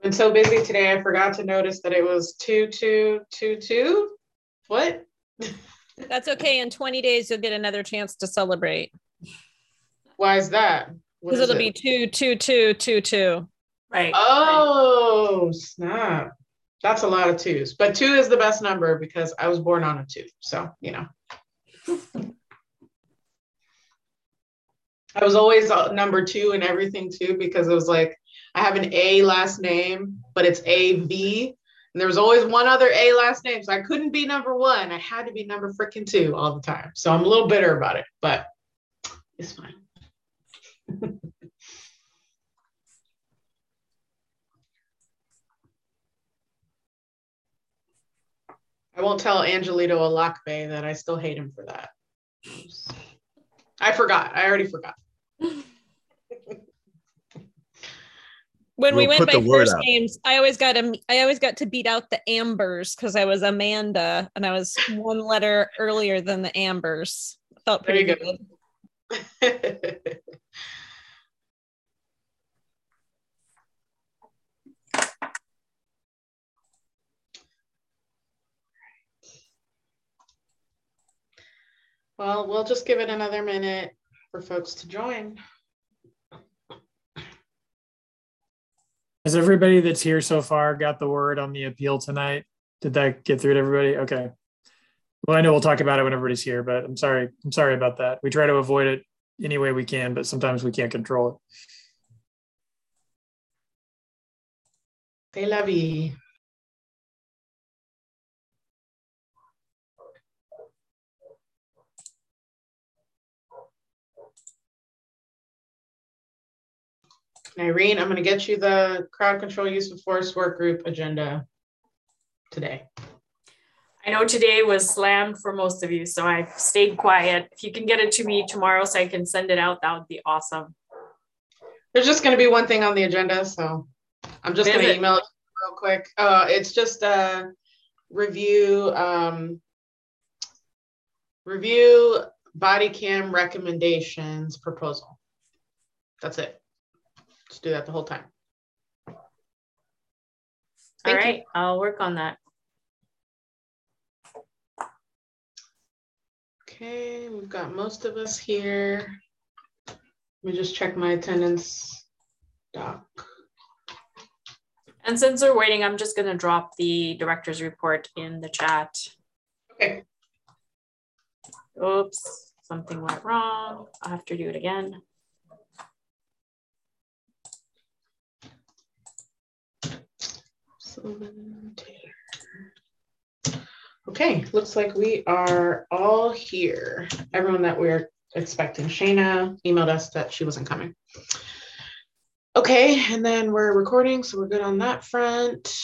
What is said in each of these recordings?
been so busy today, I forgot to notice that it was 2222. What? That's okay. In 20 days, you'll get another chance to celebrate. Why is that? Because it'll be 22222. Right. Oh, snap. That's a lot of twos. But two is the best number because I was born on a two. So, you know. I was always number two in everything too, because it was like, I have an A last name, but it's AV. And there was always one other A last name. So I couldn't be number one. I had to be number freaking two all the time. So I'm a little bitter about it, but it's fine. I won't tell Angelito Alakbe that I still hate him for that. I forgot. I already forgot. When we went by first names, I always got to beat out the Ambers because I was Amanda and I was one letter earlier than the Ambers. Felt pretty good. Well, we'll just give it another minute for folks to join. Has everybody that's here so far got the word on the appeal tonight? Did that get through to everybody? Okay. Well, I know we'll talk about it when everybody's here, but I'm sorry about that. We try to avoid it any way we can, but sometimes we can't control it. C'est la vie. Irene, I'm going to get you the crowd control use of force work group agenda today. I know today was slammed for most of you, so I've stayed quiet. If you can get it to me tomorrow so I can send it out, that would be awesome. There's just going to be one thing on the agenda, so I'm just going to email it real quick. It's just a review body cam recommendations proposal. That's it. Just do that the whole time. All right, I'll work on that. Okay, we've got most of us here. Let me just check my attendance doc. And since we're waiting, I'm just going to drop the director's report in the chat. Okay. Oops, something went wrong. I'll have to do it again. Okay, looks like we are all here. Everyone that we're expecting. Shayna emailed us that she wasn't coming. Okay, and then we're recording, so we're good on that front.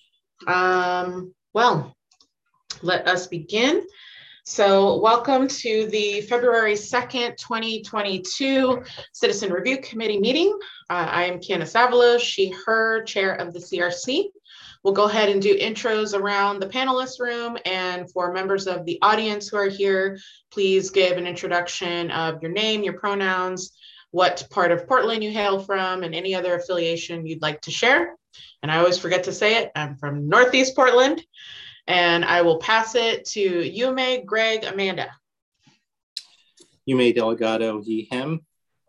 Well, let us begin. So welcome to the February 2nd, 2022 Citizen Review Committee meeting. I am Candace Avalos, she, her, chair of the CRC. We'll go ahead and do intros around the panelist room, and for members of the audience who are here, please give an introduction of your name, your pronouns, what part of Portland you hail from, and any other affiliation you'd like to share. And I always forget to say it, I'm from Northeast Portland, and I will pass it to Yume, Greg, Amanda. Yume Delgado, he, him.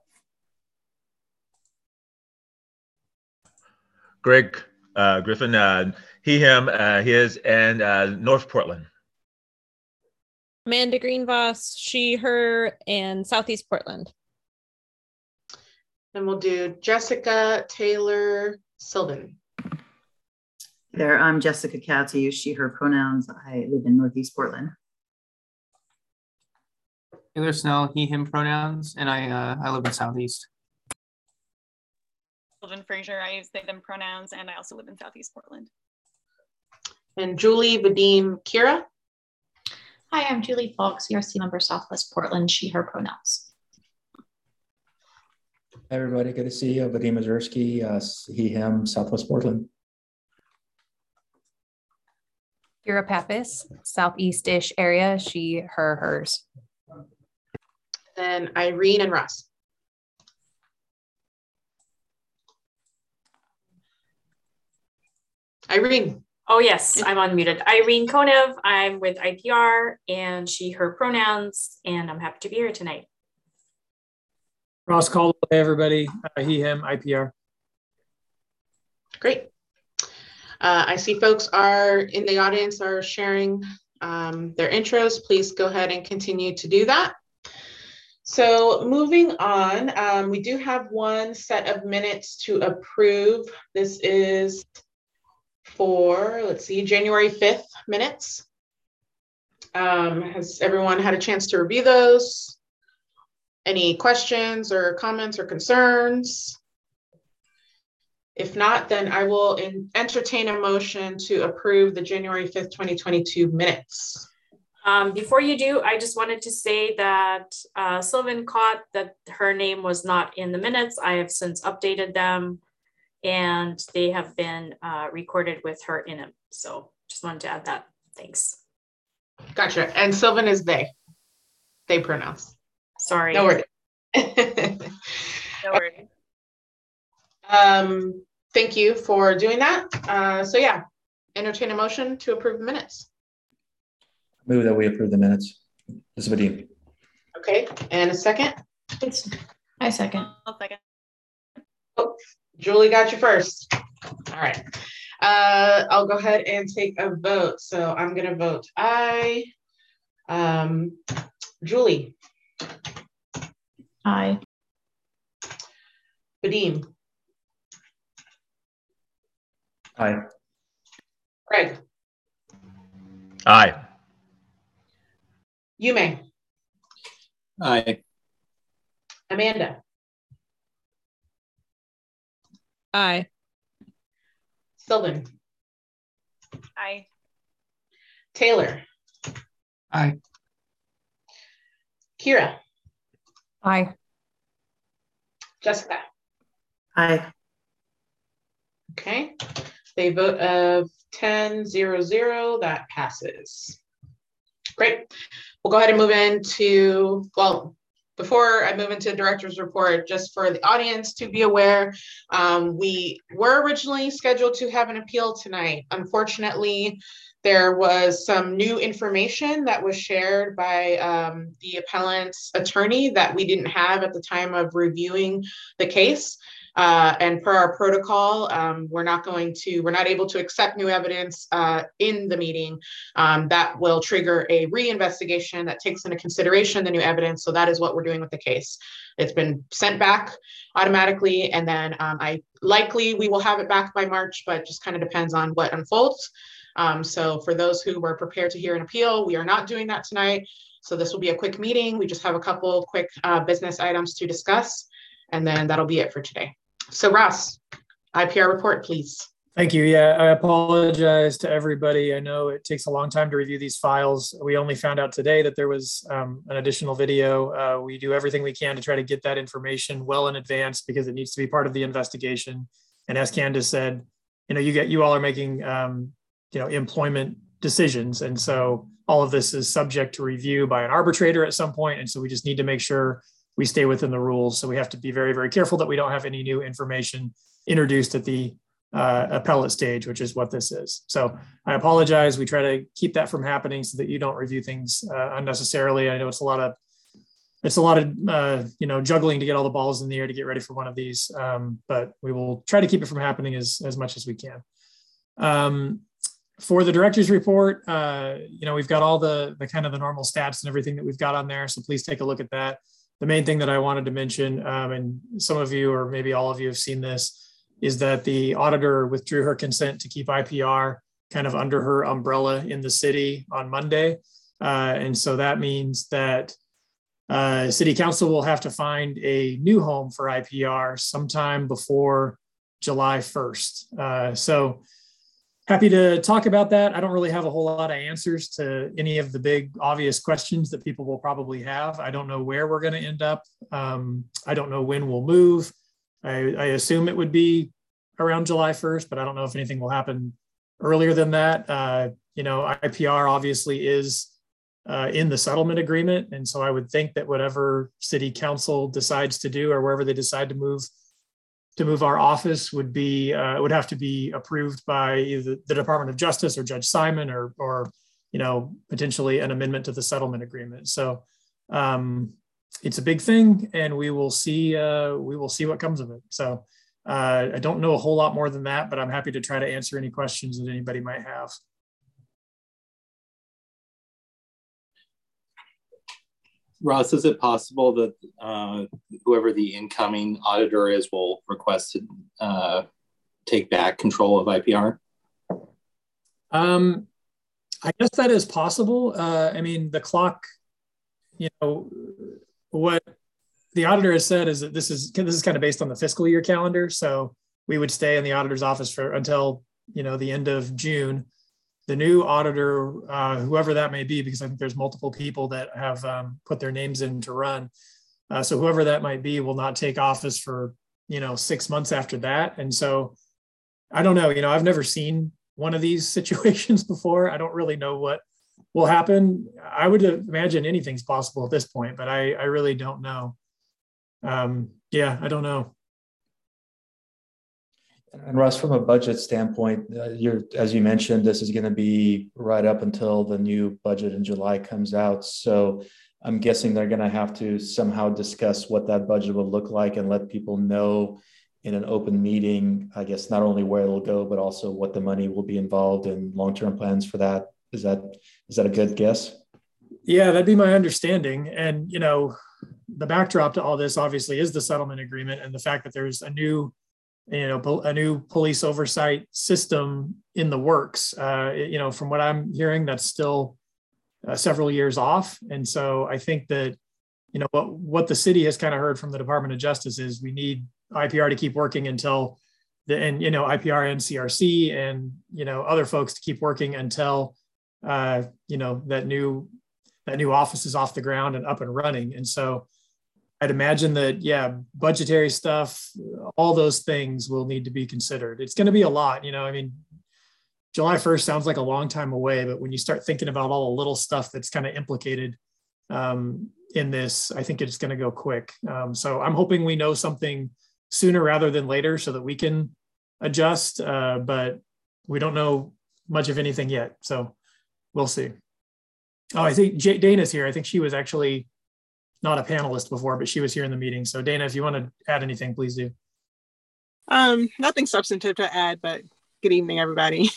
Greg Griffin, he, him, his, and North Portland. Amanda Greenvoss, she, her, and Southeast Portland. Then we'll do Jessica Taylor Sylvan. There, I'm Jessica Katz. I use she, her pronouns. I live in Northeast Portland. Taylor Snell, he, him pronouns, and I live in Southeast. Sylvan Fraser, I use they, them pronouns, and I also live in Southeast Portland. And Julie Vadim Kira. Hi, I'm Julie Falk, CRC member Southwest Portland, she, her pronouns. Hi, everybody, good to see you. Vadim Mazursky, he, him, Southwest Portland. Kira Pappas, Southeast-ish area, she, her, hers. Then Irene and Russ. Irene. Oh, yes, I'm unmuted. Irene Konev. I'm with IPR and she, her pronouns, and I'm happy to be here tonight. Ross Caldwell, hey everybody. He, him, IPR. Great. I see folks are in the audience are sharing their intros. Please go ahead and continue to do that. So moving on, we do have one set of minutes to approve. This is for, let's see, January 5th minutes. Has everyone had a chance to review those? Any questions or comments or concerns? If not, then I will entertain a motion to approve the January 5th, 2022 minutes. Before you do, I just wanted to say that Sylvan caught that her name was not in the minutes. I have since updated them and they have been recorded with her in them. So just wanted to add that. Thanks. Gotcha. And Sylvan is they pronouns. Sorry. No worries. No worries. Thank you for doing that. So yeah, entertain a motion to approve the minutes. Move that we approve the minutes. This is Vadim. Okay, and a second? I second. I'll second. Oh, Julie got you first. All right. I'll go ahead and take a vote. So I'm gonna vote aye. Julie. Aye. Vadim. Aye. Craig. Aye. Yume. Aye. Amanda. Aye. Sylvan. Aye. Taylor. Aye. Kira. Aye. Jessica. Aye. Okay. They vote of 10-0-0. That passes. Great. We'll go ahead and move into, well, before I move into the director's report, just for the audience to be aware, we were originally scheduled to have an appeal tonight. Unfortunately, there was some new information that was shared by the appellant's attorney that we didn't have at the time of reviewing the case. And per our protocol, we're not able to accept new evidence in the meeting. That will trigger a reinvestigation that takes into consideration the new evidence. So that is what we're doing with the case. It's been sent back automatically, and then we will have it back by March, but just kind of depends on what unfolds. So for those who were prepared to hear an appeal, we are not doing that tonight. So this will be a quick meeting. We just have a couple quick business items to discuss, and then that'll be it for today. So Ross, IPR report, please. Thank you. Yeah, I apologize to everybody. I know it takes a long time to review these files. We only found out today that there was an additional video. We do everything we can to try to get that information well in advance because it needs to be part of the investigation. And as Candace said, you all are making employment decisions, and so all of this is subject to review by an arbitrator at some point. And so we just need to make sure we stay within the rules. So we have to be very, very careful that we don't have any new information introduced at the appellate stage, which is what this is. So I apologize. We try to keep that from happening so that you don't review things unnecessarily. I know it's a lot of juggling to get all the balls in the air to get ready for one of these, but we will try to keep it from happening as much as we can. For the director's report, we've got all the kind of the normal stats and everything that we've got on there. So please take a look at that. The main thing that I wanted to mention, and some of you or maybe all of you have seen this, is that the auditor withdrew her consent to keep IPR kind of under her umbrella in the city on Monday. And so that means that City Council will have to find a new home for IPR sometime before July 1st. So happy to talk about that. I don't really have a whole lot of answers to any of the big obvious questions that people will probably have. I don't know where we're going to end up. I don't know when we'll move. I assume it would be around July 1st, but I don't know if anything will happen earlier than that. IPR obviously is in the settlement agreement. And so I would think that whatever City Council decides to do or wherever they decide to move move our office would be, would have to be approved by either the Department of Justice or Judge Simon, or potentially an amendment to the settlement agreement. So it's a big thing, and we will see what comes of it. So I don't know a whole lot more than that, but I'm happy to try to answer any questions that anybody might have. Ross, is it possible that whoever the incoming auditor is will request to take back control of IPR? I guess that is possible. I mean, the clock, what the auditor has said is that this is kind of based on the fiscal year calendar. So we would stay in the auditor's office until the end of June. The new auditor, whoever that may be, because I think there's multiple people that have put their names in to run. So whoever that might be will not take office for 6 months after that. And so I don't know. I've never seen one of these situations before. I don't really know what will happen. I would imagine anything's possible at this point, but I really don't know. Yeah, I don't know. And Russ, from a budget standpoint, as you mentioned, this is going to be right up until the new budget in July comes out. So I'm guessing they're going to have to somehow discuss what that budget will look like and let people know in an open meeting, I guess, not only where it'll go, but also what the money will be involved in long-term plans for that. Is that a good guess? Yeah, that'd be my understanding. And, the backdrop to all this obviously is the settlement agreement and the fact that there's a new police oversight system in the works. From what I'm hearing, that's still several years off. And so I think that, what the city has kind of heard from the Department of Justice is we need IPR to keep working until IPR and CRC and, other folks to keep working until, that new office is off the ground and up and running. And so I'd imagine that, budgetary stuff, all those things will need to be considered. It's going to be a lot, July 1st sounds like a long time away, but when you start thinking about all the little stuff that's kind of implicated in this, I think it's going to go quick. So I'm hoping we know something sooner rather than later so that we can adjust, but we don't know much of anything yet. So we'll see. Oh, I think Dana's here. I think she was actually not a panelist before, but she was here in the meeting. So Dana, if you want to add anything, please do. Nothing substantive to add, but good evening, everybody.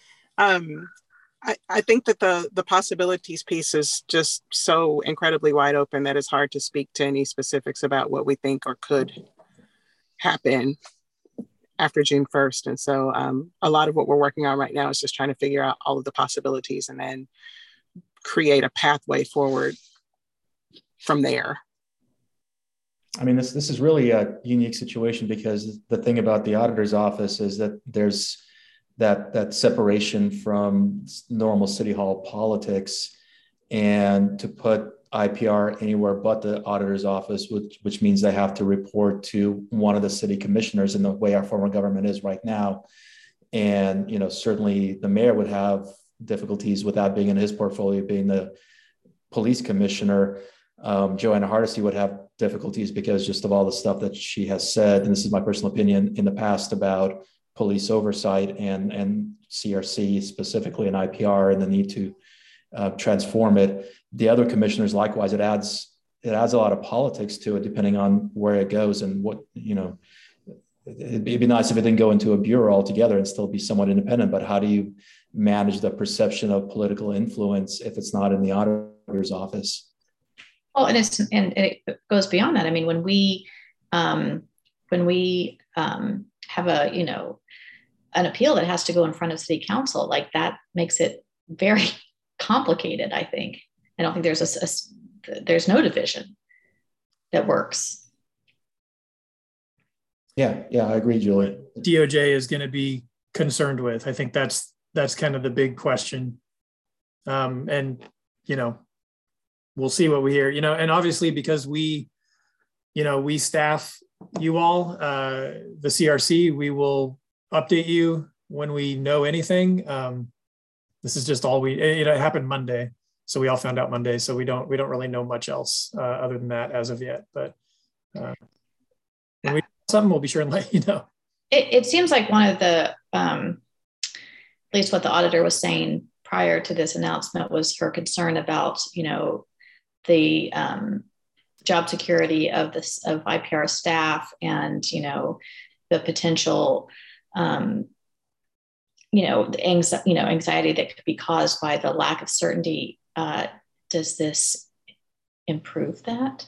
I think that the possibilities piece is just so incredibly wide open that it's hard to speak to any specifics about what we think or could happen after June 1st. And so a lot of what we're working on right now is just trying to figure out all of the possibilities and then create a pathway forward from there. I mean, this is really a unique situation because the thing about the auditor's office is that there's that separation from normal city hall politics, and to put IPR anywhere but the auditor's office, which means they have to report to one of the city commissioners in the way our former government is right now. And, certainly the mayor would have difficulties with that being in his portfolio, being the police commissioner. Joanna Hardesty would have difficulties because just of all the stuff that she has said, and this is my personal opinion, in the past about police oversight and CRC specifically in IPR and the need to transform it. The other commissioners, likewise, it adds a lot of politics to it, depending on where it goes and what, it'd be nice if it didn't go into a bureau altogether and still be somewhat independent, but how do you manage the perception of political influence if it's not in the auditor's office? Well, and it goes beyond that. I mean, when we have an appeal that has to go in front of city council, like that makes it very complicated. I think. I don't think there's no division that works. Yeah, I agree, Julie. DOJ is going to be concerned with. I think that's kind of the big question. And we'll see what we hear, and obviously because we staff you all, the CRC, we will update you when we know anything. This is just all it happened Monday. So we all found out Monday. So we don't really know much else other than that as of yet, but when we something, we'll be sure and let you know. It seems like one of the, at least what the auditor was saying prior to this announcement was her concern about, the job security of IPR staff and, the potential, anxiety that could be caused by the lack of certainty. Does this improve that?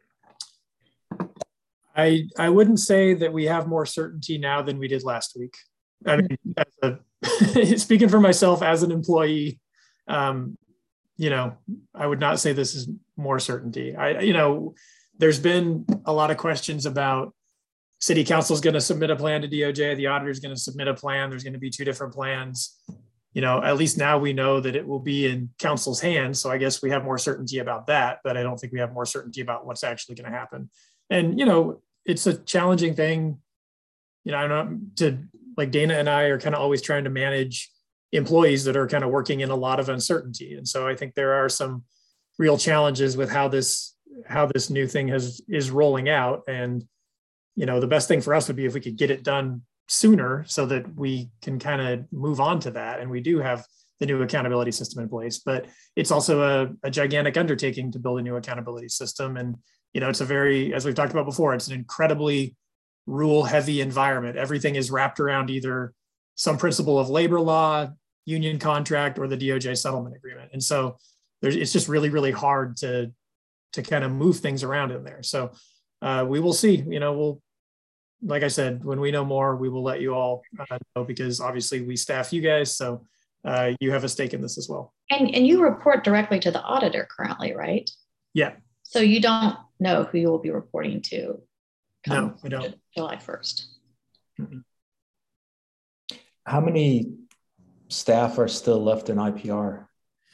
I wouldn't say that we have more certainty now than we did last week. I mean, speaking for myself as an employee, I would not say this is more certainty. There's been a lot of questions about city council is going to submit a plan to DOJ, the auditor is going to submit a plan. There's going to be two different plans. At least now we know that it will be in council's hands. So I guess we have more certainty about that, but I don't think we have more certainty about what's actually going to happen. And, it's a challenging thing. Dana and I are kind of always trying to manage employees that are kind of working in a lot of uncertainty. And so I think there are some real challenges with how this new thing is rolling out. And, the best thing for us would be if we could get it done sooner so that we can kind of move on to that. And we do have the new accountability system in place, but it's also a gigantic undertaking to build a new accountability system. And, it's a very, as we've talked about before, it's an incredibly rule heavy environment. Everything is wrapped around either some principle of labor law, union contract, or the DOJ settlement agreement. And so it's just really, really hard to kind of move things around in there. So we will see, like I said, when we know more, we will let you all know, because obviously we staff you guys. So you have a stake in this as well. And you report directly to the auditor currently, right? Yeah. So you don't know who you will be reporting to. No, we don't. July 1st. Mm-hmm. How many staff are still left in IPR?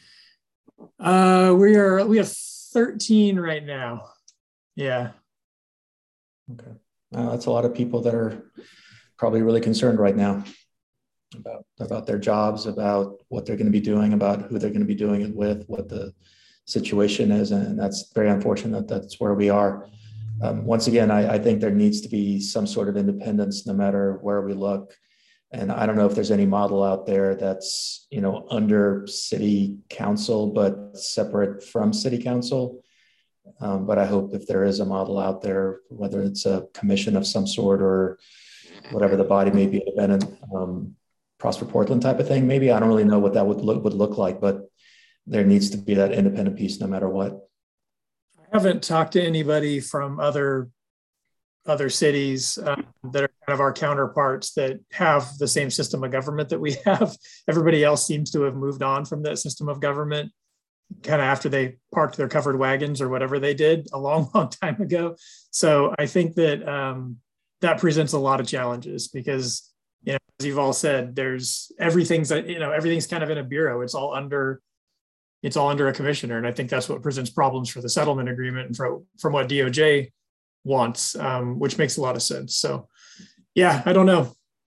We have 13 right now. Yeah. Okay. That's a lot of people that are probably really concerned right now about their jobs, about what they're going to be doing, about who they're going to be doing it with, what the situation is. And that's very unfortunate. That's where we are. Once again, I think there needs to be some sort of independence no matter where we look. And I don't know if there's any model out there that's, under city council, but separate from city council. But I hope if there is a model out there, whether it's a commission of some sort or whatever the body may be, independent, Prosper Portland type of thing, maybe. I don't really know what that would look like, but there needs to be that independent piece no matter what. I haven't talked to anybody from other cities that are kind of our counterparts that have the same system of government that we have. Everybody else seems to have moved on from that system of government kind of after they parked their covered wagons or whatever they did a long, long time ago. So I think that that presents a lot of challenges because, as you've all said, everything's kind of in a bureau. It's all under a commissioner. And I think that's what presents problems for the settlement agreement and from what DOJ wants, which makes a lot of sense. So yeah, I don't know.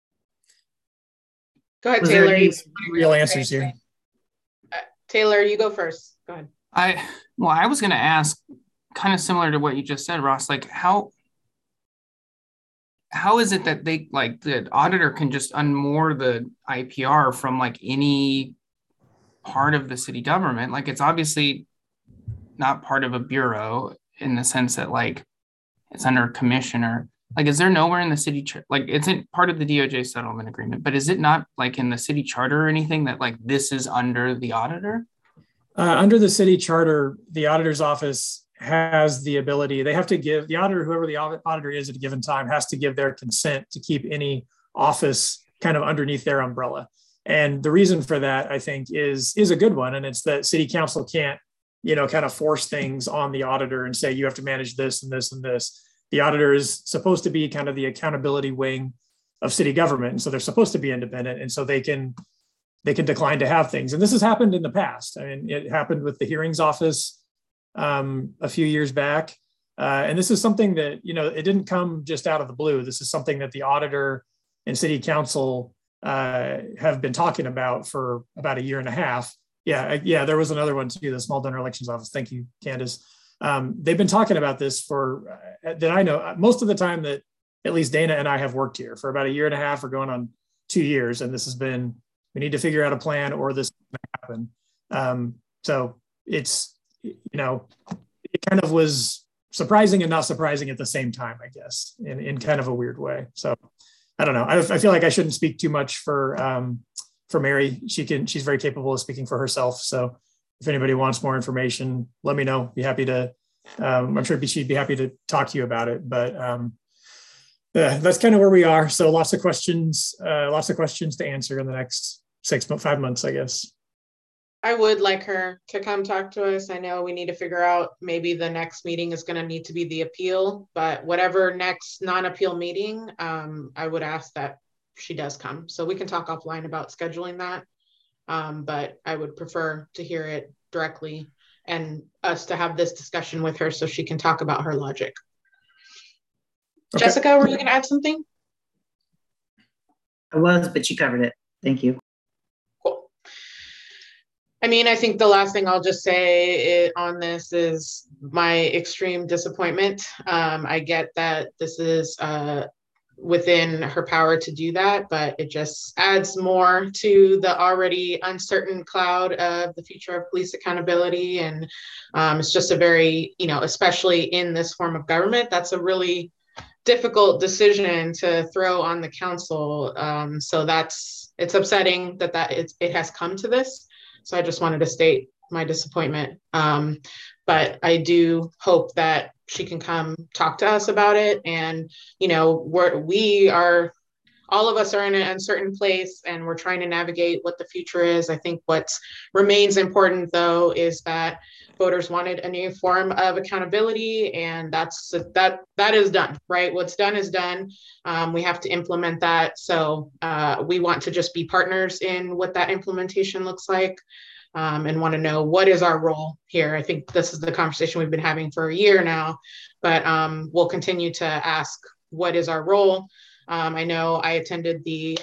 Go ahead, Taylor. Real answers here. Taylor, you go first. Go ahead. I was going to ask kind of similar to what you just said, Ross, like how is it that the auditor can just unmoor the IPR from like any part of the city government? Like it's obviously not part of a bureau in the sense that like it's under a commissioner. Like, is there nowhere in the city, it's in part of the DOJ settlement agreement, but is it not like in the city charter or anything that like this is under the auditor? Under the city charter, the auditor's office has the ability, they have to give the auditor, whoever the auditor is at a given time, has to give their consent to keep any office kind of underneath their umbrella. And the reason for that, I think, is a good one. And it's that city council can't, kind of force things on the auditor and say, you have to manage this and this and this. The auditor is supposed to be kind of the accountability wing of city government. And so they're supposed to be independent. And so they can decline to have things. And this has happened in the past. I mean, it happened with the hearings office a few years back. And this is something that, it didn't come just out of the blue. This is something that the auditor and city council have been talking about for about a year and a half. Yeah, there was another one too, the Small Donor Elections Office. Thank you, Candace. They've been talking about this that I know. Most of the time that at least Dana and I have worked here for about 1.5 years or going on 2 years. And this has been, we need to figure out a plan or this is going to happen. So it's, you know, it kind of was surprising and not surprising at the same time, I guess, in kind of a weird way. So I don't know. I feel like I shouldn't speak too much for Mary. She's very capable of speaking for herself. So if anybody wants more information, let me know. Be happy to, I'm sure she'd be happy to talk to you about it, but yeah, that's kind of where we are. So lots of questions to answer in the next 5 months, I guess. I would like her to come talk to us. I know we need to figure out, maybe the next meeting is going to need to be the appeal, but whatever next non-appeal meeting, I would ask that she does come. So we can talk offline about scheduling that. But I would prefer to hear it directly and us to have this discussion with her so she can talk about her logic. Okay. Jessica, were you going to add something? I was, but you covered it. Thank you. Cool. I mean, I think the last thing I'll just say on this is my extreme disappointment. I get that this is within her power to do that, but it just adds more to the already uncertain cloud of the future of police accountability. And it's just a very, you know, especially in this form of government, that's a really difficult decision to throw on the council. So it's upsetting that it has come to this. So I just wanted to state my disappointment. But I do hope that she can come talk to us about it. And, you know, all of us are in an uncertain place and we're trying to navigate what the future is. I think what remains important, though, is that voters wanted a new form of accountability, and that is done, right? What's done is done. We have to implement that. So we want to just be partners in what that implementation looks like. And want to know what is our role here. I think this is the conversation we've been having for 1 year now, but we'll continue to ask what is our role. I know I attended the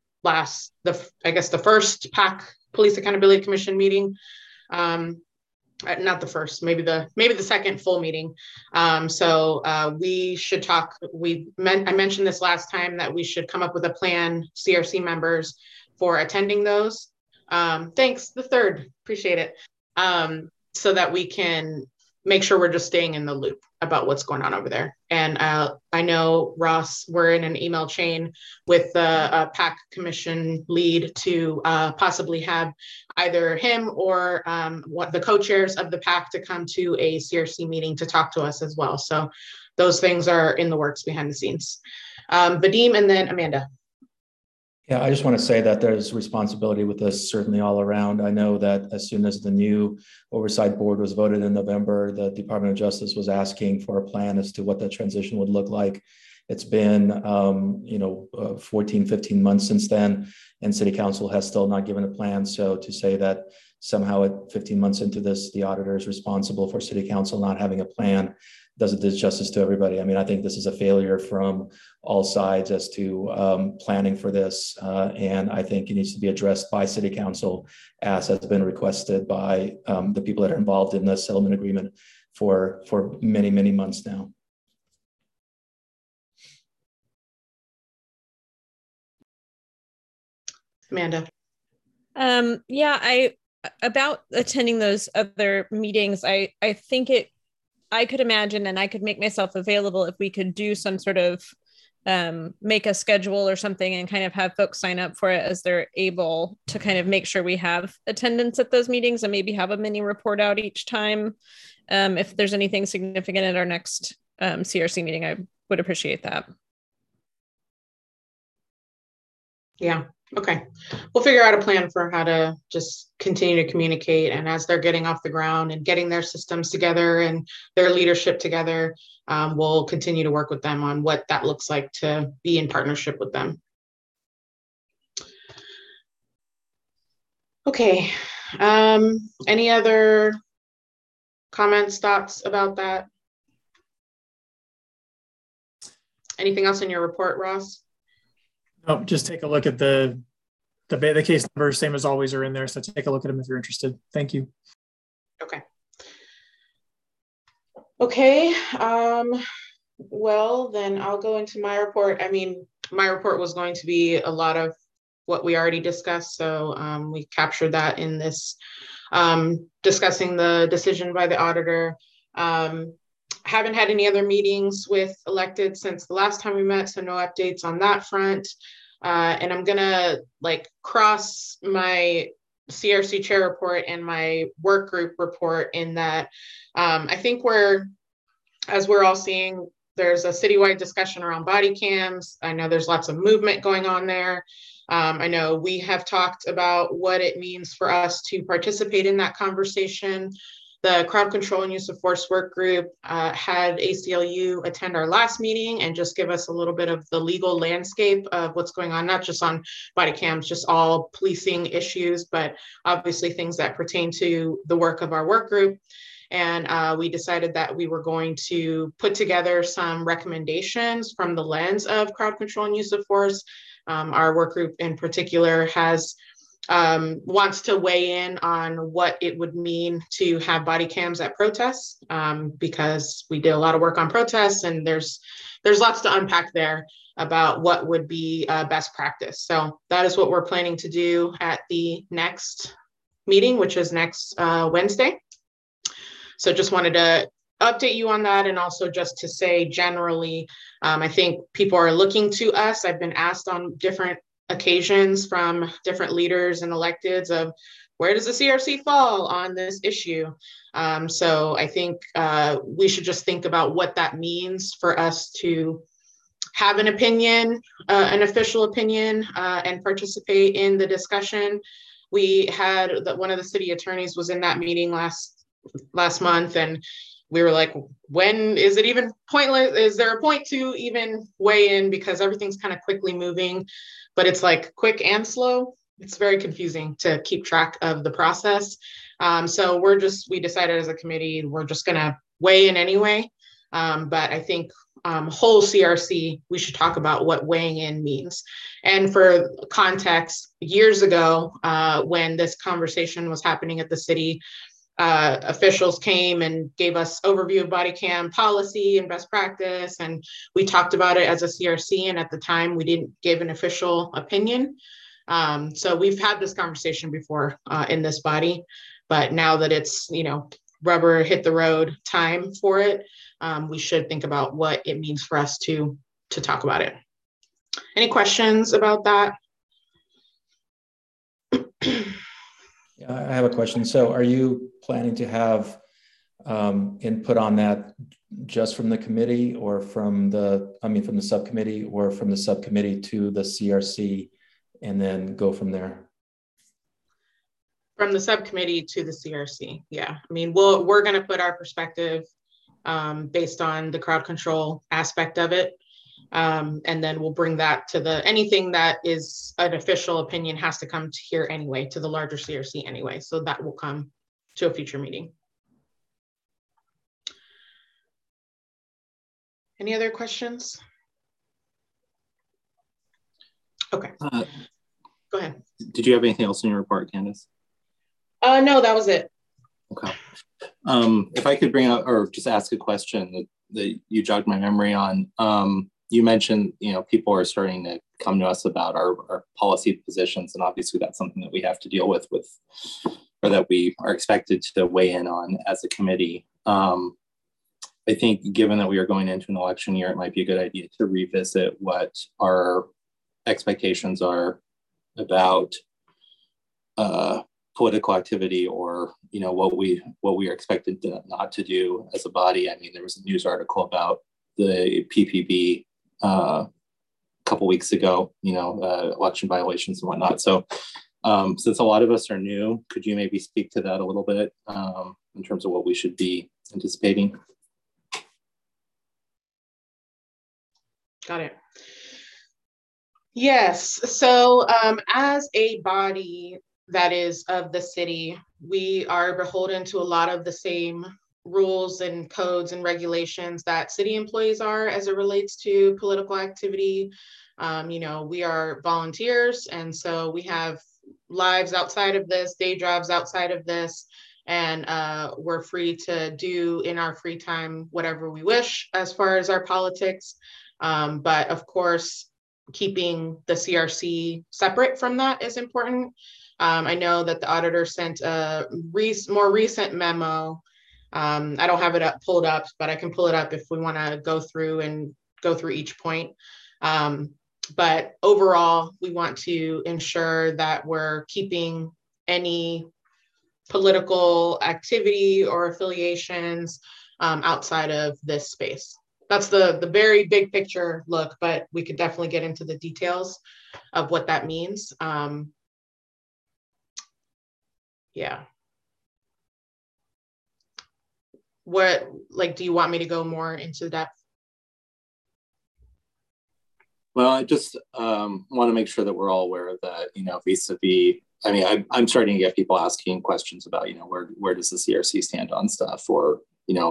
first PAC Police Accountability Commission meeting. Not the first, maybe the second full meeting. So we should talk. I mentioned this last time that we should come up with a plan, CRC members, for attending those. Thanks, the third, appreciate it. So that we can make sure we're just staying in the loop about what's going on over there. And I know, Ross, we're in an email chain with the PAC commission lead to possibly have either him or the co-chairs of the PAC to come to a CRC meeting to talk to us as well. So those things are in the works behind the scenes. Vadim and then Amanda. Yeah, I just want to say that there's responsibility with this certainly all around. I know that as soon as the new oversight board was voted in November, the Department of Justice was asking for a plan as to what that transition would look like. It's been 14, 15 months since then, and City Council has still not given a plan. So to say that somehow at 15 months into this, the auditor is responsible for City Council not having a plan does it disjustice to everybody. I mean, I think this is a failure from all sides as to planning for this. And I think it needs to be addressed by City Council, as has been requested by the people that are involved in the settlement agreement for many, many months now. Amanda. About attending those other meetings, I think I could imagine, and I could make myself available if we could do some sort of make a schedule or something and kind of have folks sign up for it as they're able, to kind of make sure we have attendance at those meetings and maybe have a mini report out each time. If there's anything significant at our next CRC meeting, I would appreciate that. Yeah. Okay. We'll figure out a plan for how to just continue to communicate. And as they're getting off the ground and getting their systems together and their leadership together, we'll continue to work with them on what that looks like to be in partnership with them. Okay. Any other comments, thoughts about that? Anything else in your report, Ross? Oh, just take a look at the case numbers, same as always, are in there. So take a look at them if you're interested. Thank you. Okay. Okay. well, then I'll go into my report. I mean, my report was going to be a lot of what we already discussed. So we captured that in this discussing the decision by the auditor. Haven't had any other meetings with elected since the last time we met, so no updates on that front. And I'm gonna like cross my CRC chair report and my work group report in that I think as we're all seeing, there's a citywide discussion around body cams. I know there's lots of movement going on there. I know we have talked about what it means for us to participate in that conversation. The crowd control and use of force work group had ACLU attend our last meeting and just give us a little bit of the legal landscape of what's going on, not just on body cams, just all policing issues, but obviously things that pertain to the work of our work group. And we decided that we were going to put together some recommendations from the lens of crowd control and use of force. Our work group in particular wants to weigh in on what it would mean to have body cams at protests, because we did a lot of work on protests and there's lots to unpack there about what would be best practice. So that is what we're planning to do at the next meeting, which is next Wednesday. So just wanted to update you on that, and also just to say generally, I think people are looking to us. I've been asked on different occasions from different leaders and electeds of where does the CRC fall on this issue? So I think we should just think about what that means for us to have an opinion, an official opinion, and participate in the discussion. We had one of the city attorneys was in that meeting last month, and we were like, when is it even pointless? Is there a point to even weigh in? Because everything's kind of quickly moving, but it's like quick and slow. It's very confusing to keep track of the process. So we decided as a committee, we're just gonna weigh in anyway. But I think whole CRC, we should talk about what weighing in means. And for context, years ago, when this conversation was happening at the city, officials came and gave us overview of body cam policy and best practice, and we talked about it as a CRC, and at the time we didn't give an official opinion. So we've had this conversation before in this body, but now that it's, rubber hit the road time for it, we should think about what it means for us to talk about it. Any questions about that? Yeah, I have a question. So are you planning to have input on that just from the committee, or from the subcommittee, or from the subcommittee to the CRC and then go from there? From the subcommittee to the CRC, yeah. I mean, we're going to put our perspective based on the crowd control aspect of it. And then we'll bring that to anything that is an official opinion has to come to here anyway, to the larger CRC anyway. So that will come to a future meeting. Any other questions? Okay, go ahead. Did you have anything else in your report, Candace? No, that was it. Okay. If I could bring up or just ask a question that you jogged my memory on. You mentioned, people are starting to come to us about our policy positions, and obviously that's something that we have to deal with, or that we are expected to weigh in on as a committee. I think given that we are going into an election year, it might be a good idea to revisit what our expectations are about political activity, or what we are expected not to do as a body. I mean, there was a news article about the PPB a couple weeks ago, election violations and whatnot. So since a lot of us are new, could you maybe speak to that a little bit in terms of what we should be anticipating? Got it. Yes. So as a body that is of the city, we are beholden to a lot of the same rules and codes and regulations that city employees are as it relates to political activity. We are volunteers, and so we have lives outside of this, day jobs outside of this. and we're free to do in our free time whatever we wish as far as our politics. But of course, keeping the CRC separate from that is important. I know that the auditor sent a more recent memo. I don't have it pulled up, but I can pull it up if we want to go through each point. But overall, we want to ensure that we're keeping any political activity or affiliations outside of this space. That's the very big picture look, but we could definitely get into the details of what that means. Yeah. Do you want me to go more into depth? Well, I just want to make sure that we're all aware of that, vis-a-vis, I mean, I'm starting to get people asking questions about, where does the CRC stand on stuff, or,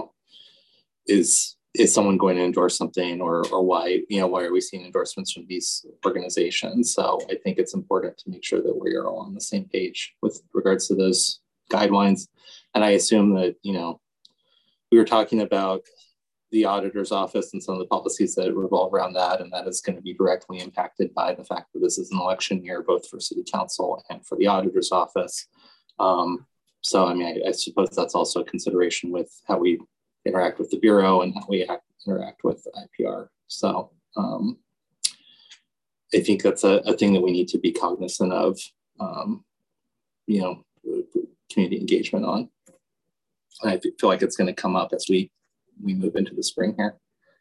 is someone going to endorse something, or why are we seeing endorsements from these organizations? So I think it's important to make sure that we are all on the same page with regards to those guidelines. And I assume that, we were talking about the auditor's office and some of the policies that revolve around that, and that is going to be directly impacted by the fact that this is an election year, both for city council and for the auditor's office. So, I mean, I suppose that's also a consideration with how we interact with the Bureau and how we interact with IPR. So I think that's a thing that we need to be cognizant of, community engagement on. And I feel like it's going to come up as we move into the spring here.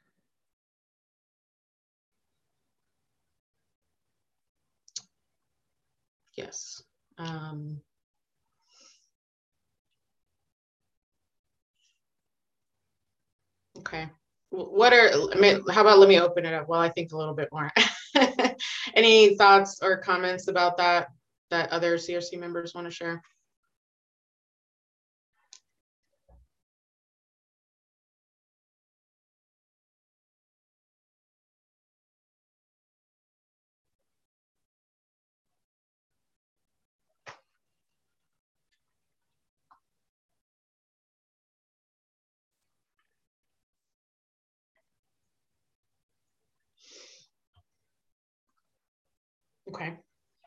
Yes. Okay. How about let me open it up while I think a little bit more. Any thoughts or comments about that other CRC members want to share? Okay.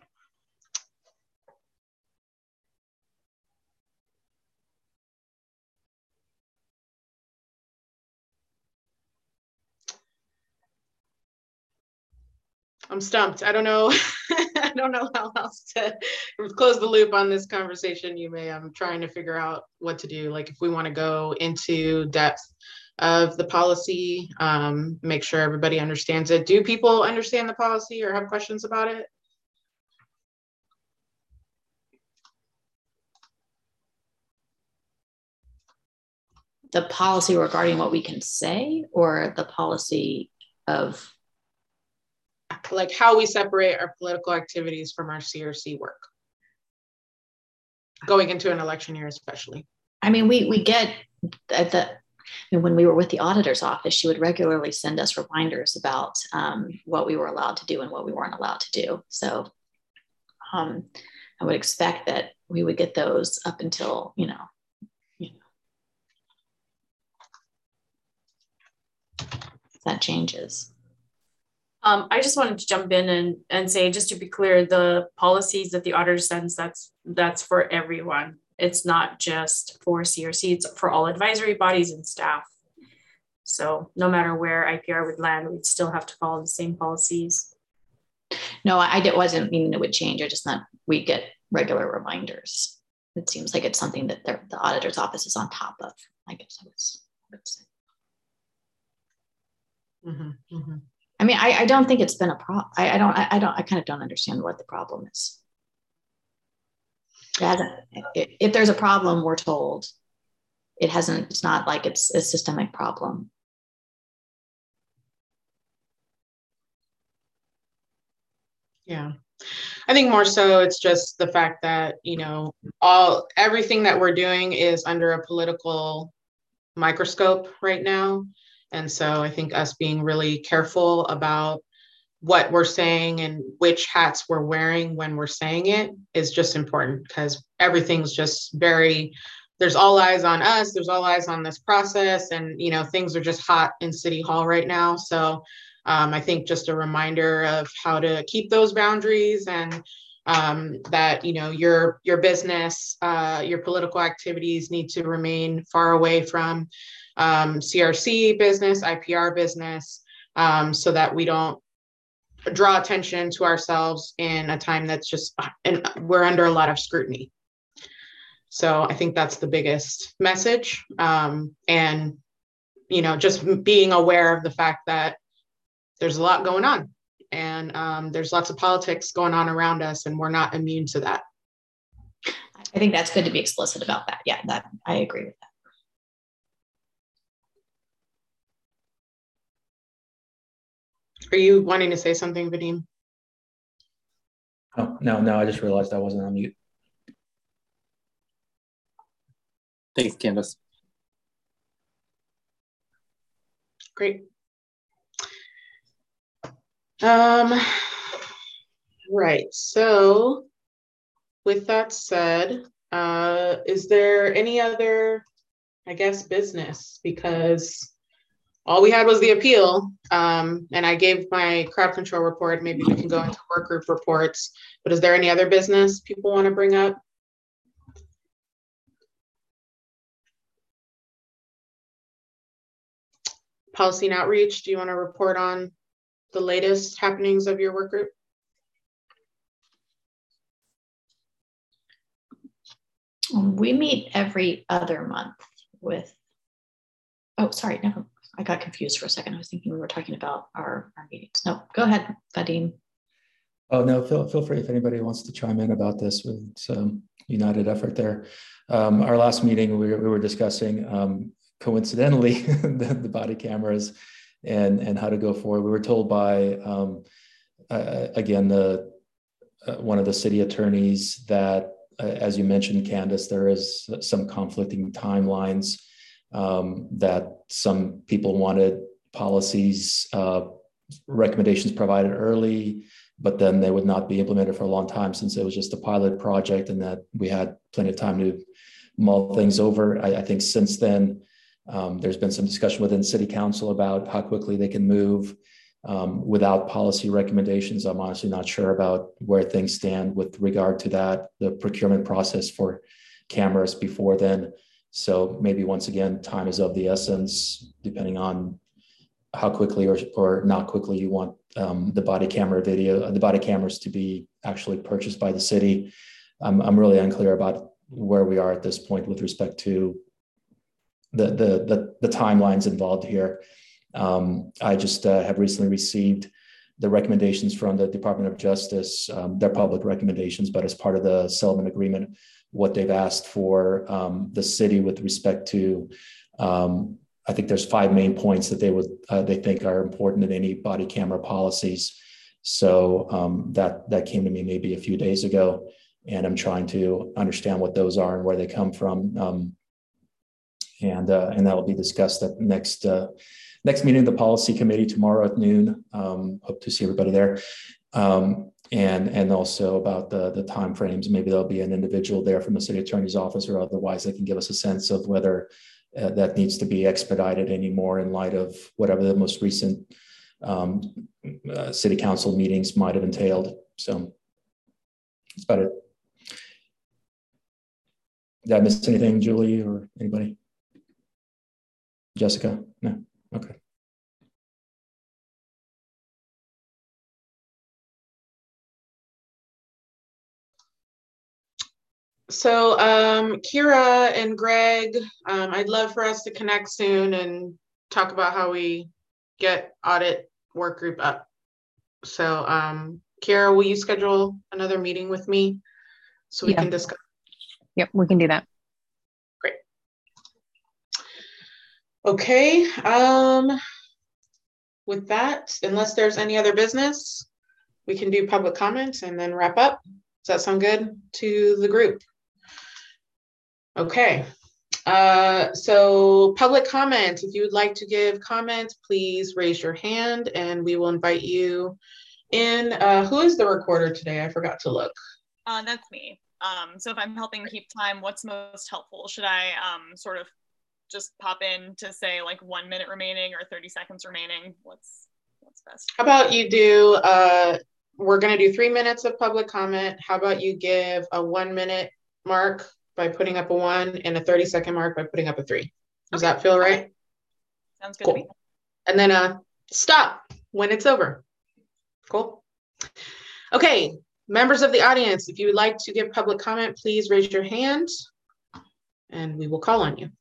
I'm stumped. I don't know. I don't know how else to close the loop on this conversation. I'm trying to figure out what to do. Like if we want to go into depth of the policy, make sure everybody understands it. Do people understand the policy or have questions about it? The policy regarding what we can say, or the policy of like how we separate our political activities from our CRC work going into an election year, especially. I mean, we get when we were with the auditor's office, she would regularly send us reminders about what we were allowed to do and what we weren't allowed to do. So I would expect that we would get those up until, that changes. I just wanted to jump in and say, just to be clear, the policies that the auditor sends, that's for everyone. It's not just for CRC, it's for all advisory bodies and staff. So no matter where IPR would land, we'd still have to follow the same policies. No, wasn't meaning it would change. I just thought we'd get regular reminders. It seems like it's something that the auditor's office is on top of, I guess I would say. Mm-hmm, mm-hmm. I mean, I don't think it's been a problem. I kind of don't understand what the problem is. If there's a problem, we're told. It's not like it's a systemic problem. Yeah. I think more so it's just the fact that, everything that we're doing is under a political microscope right now. And so I think us being really careful about what we're saying and which hats we're wearing when we're saying it is just important, because everything's just very there's all eyes on us, there's all eyes on this process, and things are just hot in City Hall right now. So I think just a reminder of how to keep those boundaries, and that your business, your political activities need to remain far away from CRC business, IPR business, so that we don't draw attention to ourselves in a time that's just, and we're under a lot of scrutiny. So I think that's the biggest message. And just being aware of the fact that there's a lot going on, and there's lots of politics going on around us, and we're not immune to that. I think that's good to be explicit about that. Yeah, that I agree with that. Are you wanting to say something, Vadim? Oh, no, I just realized I wasn't on mute. Thanks, Candace. Great. Right, so with that said, is there any other, I guess, business? Because all we had was the appeal, and I gave my crowd control report. Maybe we can go into work group reports, but is there any other business people want to bring up? Policy and outreach, do you want to report on the latest happenings of your work group? We meet every other month with, oh, sorry, no, I got confused for a second. I was thinking we were talking about our meetings. No, go ahead, Vadim. Oh, no, feel free if anybody wants to chime in about this with some united effort there. Our last meeting, we were discussing, coincidentally, the body cameras and how to go forward. We were told by, again, one of the city attorneys that, as you mentioned, Candace, there is some conflicting timelines, that some people wanted policies, recommendations provided early, but then they would not be implemented for a long time since it was just a pilot project, and that we had plenty of time to mull things over. I think since then, there's been some discussion within City Council about how quickly they can move without policy recommendations. I'm honestly not sure about where things stand with regard to that, the procurement process for cameras before then. So maybe once again, time is of the essence, depending on how quickly or not quickly you want the body cameras to be actually purchased by the city. I'm really unclear about where we are at this point with respect to the timelines involved here. I just have recently received the recommendations from the Department of Justice, their public recommendations, but as part of the settlement agreement, what they've asked for the city with respect to, I think there's 5 main points that they think are important in any body camera policies. So that came to me maybe a few days ago, and I'm trying to understand what those are and where they come from. And that will be discussed at next meeting of the policy committee tomorrow at noon. Hope to see everybody there. And also about the timeframes. Maybe there'll be an individual there from the city attorney's office or otherwise that can give us a sense of whether that needs to be expedited anymore in light of whatever the most recent city council meetings might have entailed. So that's about it. Did I miss anything, Julie or anybody? Jessica? No? Okay. So Kira and Greg, I'd love for us to connect soon and talk about how we get audit work group up. So Kira, will you schedule another meeting with me so we can discuss? Yep, we can do that. Great. Okay, with that, unless there's any other business, we can do public comments and then wrap up. Does that sound good to the group? Okay, so public comment. If you would like to give comments, please raise your hand and we will invite you in. Who is the recorder today? I forgot to look. That's me. So if I'm helping keep time, what's most helpful? Should I sort of just pop in to say like 1 minute remaining or 30 seconds remaining? What's best? How about you do, we're gonna do 3 minutes of public comment. How about you give a 1 minute mark by putting up a 1 and a 30-second mark by putting up a 3? Does that feel right? Okay. Sounds good to me. And then stop when it's over. Cool. Okay, members of the audience, if you would like to give public comment, please raise your hand and we will call on you.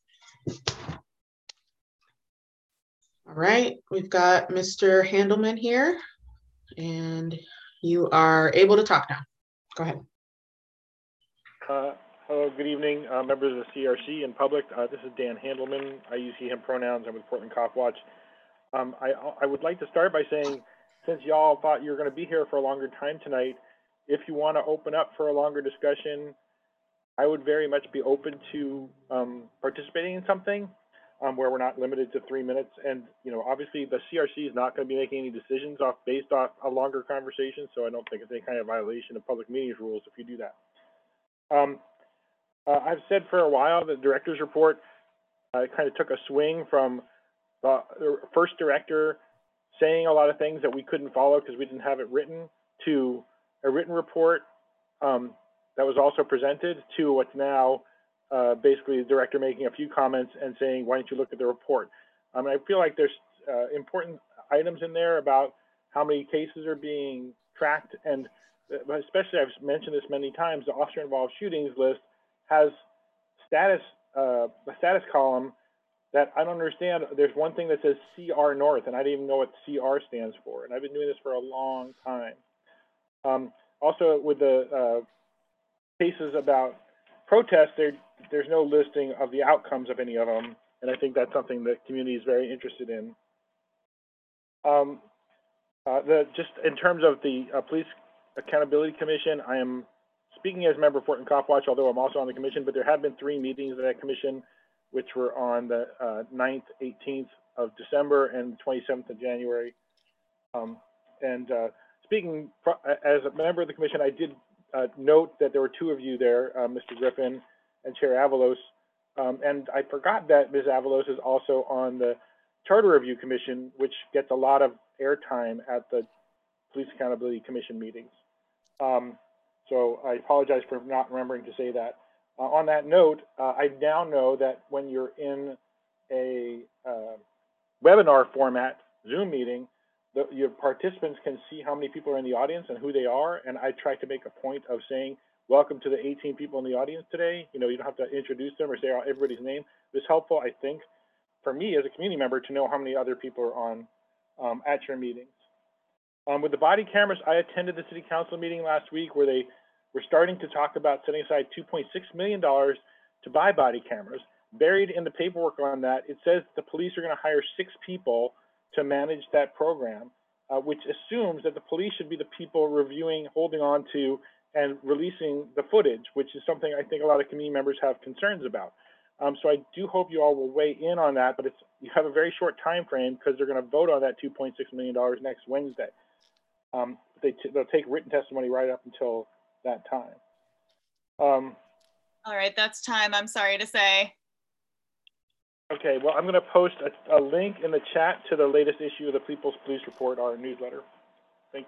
All right, we've got Mr. Handelman here and you are able to talk now. Go ahead. Hello, good evening, members of the CRC and public. This is Dan Handelman. I use he, him pronouns. I'm with Portland Cop Watch. I would like to start by saying, since y'all thought you were going to be here for a longer time tonight, if you want to open up for a longer discussion, I would very much be open to participating in something where we're not limited to 3 minutes. And, you know, obviously the CRC is not going to be making any decisions based off a longer conversation, so I don't think it's any kind of violation of public meetings rules if you do that. I've said for a while that the director's report kind of took a swing from the first director saying a lot of things that we couldn't follow because we didn't have it written, to a written report that was also presented, to what's now basically the director making a few comments and saying, why don't you look at the report? I feel like there's important items in there about how many cases are being tracked, and especially, I've mentioned this many times, the officer involved shootings list has a status column that I don't understand. There's one thing that says CR North, and I didn't even know what CR stands for, and I've been doing this for a long time. Also, with the cases about protests, there's no listing of the outcomes of any of them, and I think that's something the community is very interested in. Just in terms of the Police Accountability Commission, I am speaking as a member of Portland Cop Watch, although I'm also on the commission, but there have been 3 meetings of that commission, which were on the 9th, 18th of December and 27th of January. Speaking as a member of the commission, I did note that there were 2 of you there, Mr. Griffin and Chair Avalos, and I forgot that Ms. Avalos is also on the Charter Review Commission, which gets a lot of airtime at the Police Accountability Commission meetings. So I apologize for not remembering to say that. On that note, I now know that when you're in a webinar format Zoom meeting, your participants can see how many people are in the audience and who they are. And I try to make a point of saying, welcome to the 18 people in the audience today. You know, you don't have to introduce them or say everybody's name. It's helpful, I think, for me as a community member to know how many other people are on at your meetings. With the body cameras, I attended the city council meeting last week where they were starting to talk about setting aside $2.6 million to buy body cameras. Buried in the paperwork on that, it says the police are going to hire 6 people to manage that program, which assumes that the police should be the people reviewing, holding on to, and releasing the footage, which is something I think a lot of community members have concerns about. So I do hope you all will weigh in on that, but you have a very short time frame because they're going to vote on that $2.6 million next Wednesday. They'll take written testimony right up until that time. All right, that's time, I'm sorry to say. Okay, well, I'm going to post a link in the chat to the latest issue of the People's Police Report, our newsletter. Thank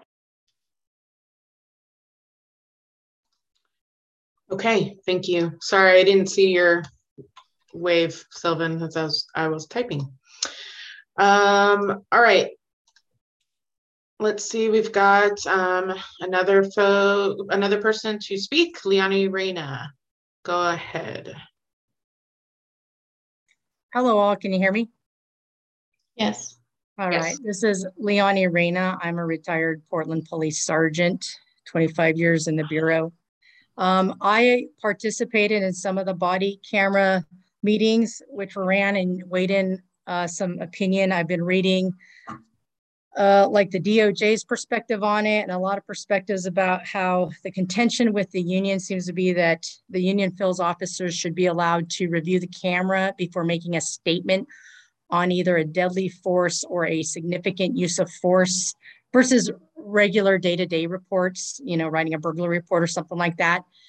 you. Okay, thank you. Sorry, I didn't see your wave, Sylvan, as I was typing. All right. Let's see, we've got another person to speak, Leonie Reyna. Go ahead. Hello all, can you hear me? Yes. All right, this is Leonie Reyna. I'm a retired Portland Police Sergeant, 25 years in the Bureau. I participated in some of the body camera meetings which were ran and weighed in some opinion. I've been reading like the DOJ's perspective on it and a lot of perspectives about how the contention with the union seems to be that the union feels officers should be allowed to review the camera before making a statement on either a deadly force or a significant use of force versus regular day-to-day reports, you know, writing a burglary report or something like that.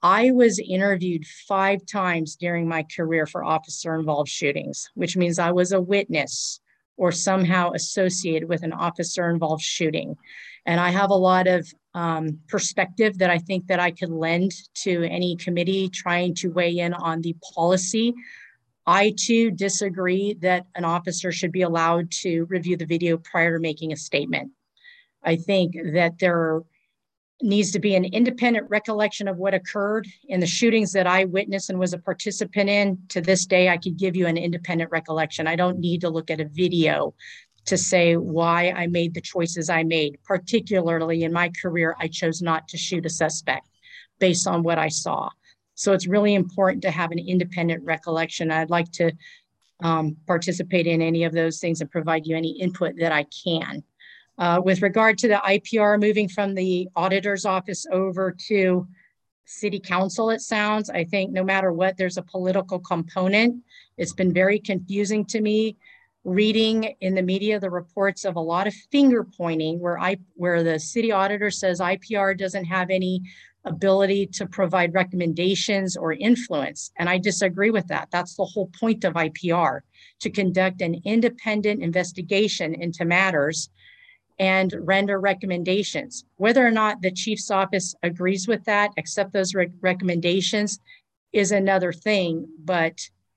I was interviewed 5 times during my career for officer-involved shootings, which means I was a witness or somehow associated with an officer-involved shooting. And I have a lot of perspective that I think that I could lend to any committee trying to weigh in on the policy. I too disagree that an officer should be allowed to review the video prior to making a statement. I think that there needs to be an independent recollection of what occurred in the shootings that I witnessed and was a participant in. To this day, I could give you an independent recollection. I don't need to look at a video to say why I made the choices I made. Particularly in my career, I chose not to shoot a suspect based on what I saw. So it's really important to have an independent recollection. I'd like to participate in any of those things and provide you any input that I can. With regard to the IPR moving from the auditor's office over to city council, it sounds, I think no matter what, there's a political component. It's been very confusing to me reading in the media the reports of a lot of finger pointing where the city auditor says IPR doesn't have any ability to provide recommendations or influence. And I disagree with that. That's the whole point of IPR, to conduct an independent investigation into matters and render recommendations. Whether or not the chief's office agrees with that, accept those recommendations, is another thing. But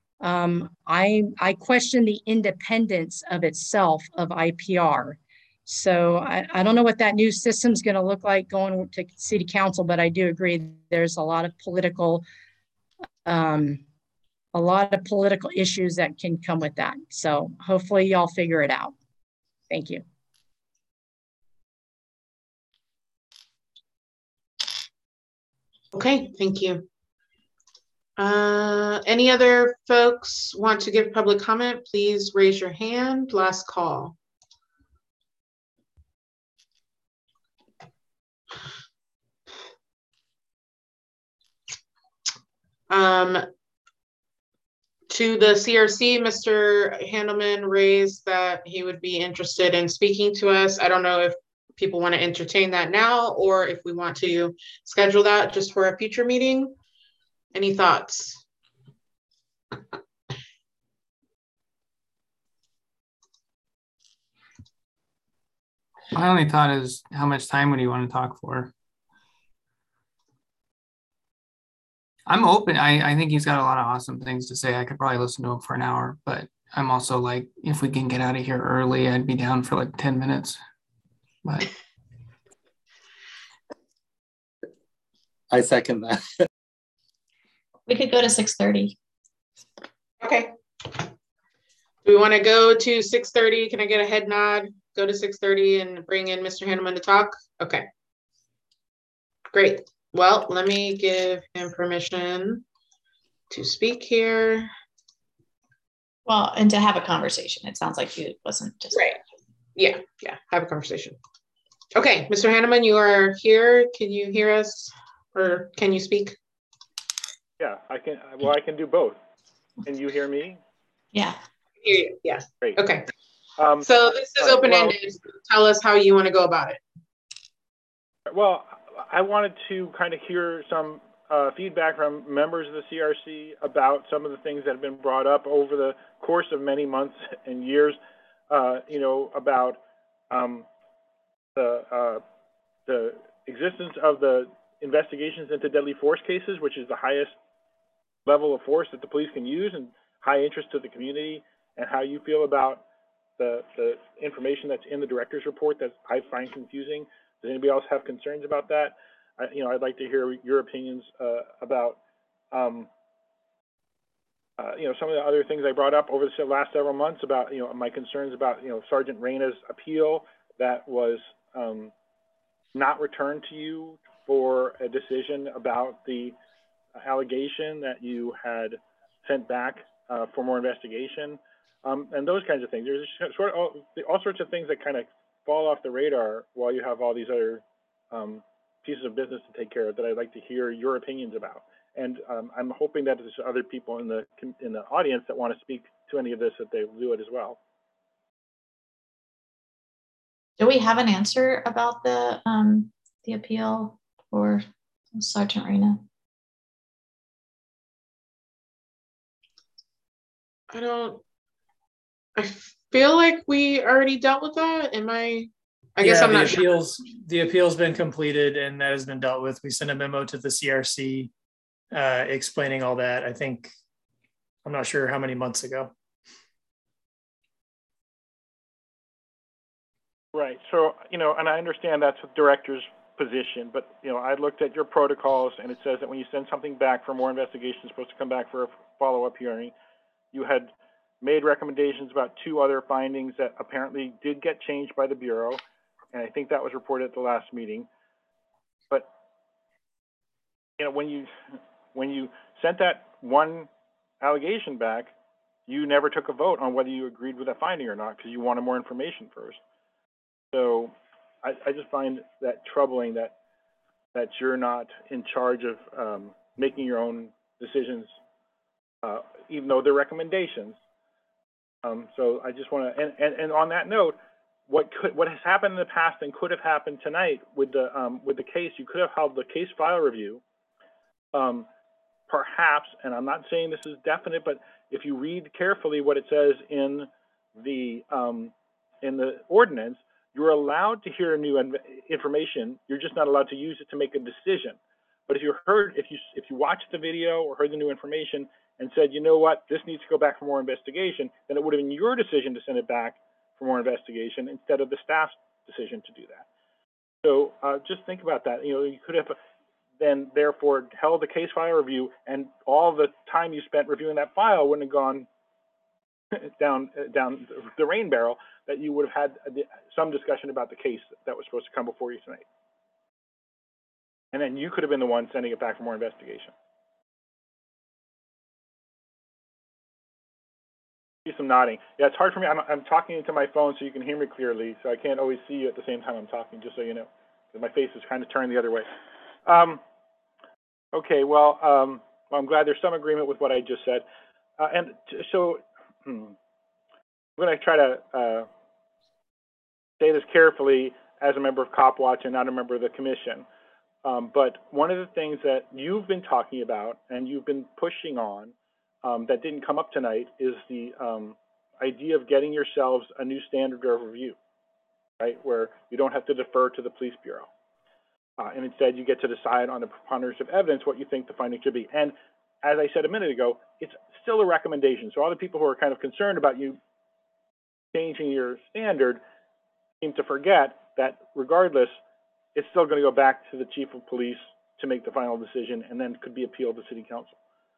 I question the independence of itself of IPR. So I don't know what that new system is going to look like going to city council, but I do agree there's a lot of political issues that can come with that. So hopefully y'all figure it out. Thank you. Okay, thank you. Any other folks want to give public comment? Please raise your hand. Last call. To the CRC, Mr. Handelman raised that he would be interested in speaking to us. I don't know if people want to entertain that now or if we want to schedule that just for a future meeting. Any thoughts? My only thought is, how much time would you want to talk for? I'm open. I think he's got a lot of awesome things to say. I could probably listen to him for an hour, but I'm also like, if we can get out of here early, I'd be down for like 10 minutes. But I second that. We could go to 6:30. Okay. Do we want to go to 6:30? Can I get a head nod? Go to 6:30 and bring in Mr. Handelman to talk? Okay. Great. Well, let me give him permission to speak here. Well, and to have a conversation. It sounds like you wasn't just right. Yeah, have a conversation. Okay, Mr. Handelman, you are here. Can you hear us or can you speak? Yeah, I can. Well, I can do both. Can you hear me? Yeah. Yeah. Great. Okay. So this is open-ended. Well, tell us how you want to go about it. Well, I wanted to kind of hear some feedback from members of the CRC about some of the things that have been brought up over the course of many months and years, you know, about the existence of the investigations into deadly force cases, which is the highest level of force that the police can use and high interest to the community, and how you feel about the information that's in the director's report that I find confusing. Does anybody else have concerns about that? You know, I'd like to hear your opinions about, you know, some of the other things I brought up over the last several months about, you know, my concerns about, you know, Sergeant Reyna's appeal that was not returned to you for a decision about the allegation that you had sent back for more investigation, and those kinds of things. There's sort of all sorts of things that kind of fall off the radar while you have all these other pieces of business to take care of that I'd like to hear your opinions about. And I'm hoping that there's other people in the audience that want to speak to any of this, that they will do it as well. Do we have an answer about the appeal for Sergeant Reyna? I feel like we already dealt with that. I guess I'm not sure. The appeal's been completed and that has been dealt with. We sent a memo to the CRC explaining all that. I think, I'm not sure how many months ago. Right. So, and I understand that's the director's position, but, I looked at your protocols and it says that when you send something back for more investigation, it's supposed to come back for a follow-up hearing. You had made recommendations about 2 other findings that apparently did get changed by the Bureau. And I think that was reported at the last meeting. But, when you sent that one allegation back, you never took a vote on whether you agreed with that finding or not because you wanted more information first. So I just find that troubling that you're not in charge of making your own decisions, even though they're recommendations. So I just want to, and on that note, what has happened in the past and could have happened tonight with the case, you could have held the case file review, perhaps, and I'm not saying this is definite, but if you read carefully what it says in the ordinance, you're allowed to hear new information. You're just not allowed to use it to make a decision. But if you watched the video or heard the new information and said, you know what, this needs to go back for more investigation, then it would have been your decision to send it back for more investigation instead of the staff's decision to do that. So just think about that. You could have then therefore held the case file review, and all the time you spent reviewing that file wouldn't have gone down the rain barrel, that you would have had some discussion about the case that was supposed to come before you tonight. And then you could have been the one sending it back for more investigation. See some nodding. Yeah, it's hard for me. I'm talking into my phone so you can hear me clearly, so I can't always see you at the same time I'm talking, just so you know, because my face is kind of turned the other way. Okay, well, I'm glad there's some agreement with what I just said. I'm going to try to say this carefully as a member of CopWatch and not a member of the commission. But one of the things that you've been talking about and you've been pushing on that didn't come up tonight is the idea of getting yourselves a new standard of review, right? Where you don't have to defer to the police bureau. And instead you get to decide on the preponderance of evidence what you think the finding should be. And as I said a minute ago, it's still a recommendation. So all the people who are kind of concerned about you changing your standard seem to forget that regardless, it's still going to go back to the chief of police to make the final decision, and then could be appealed to city council.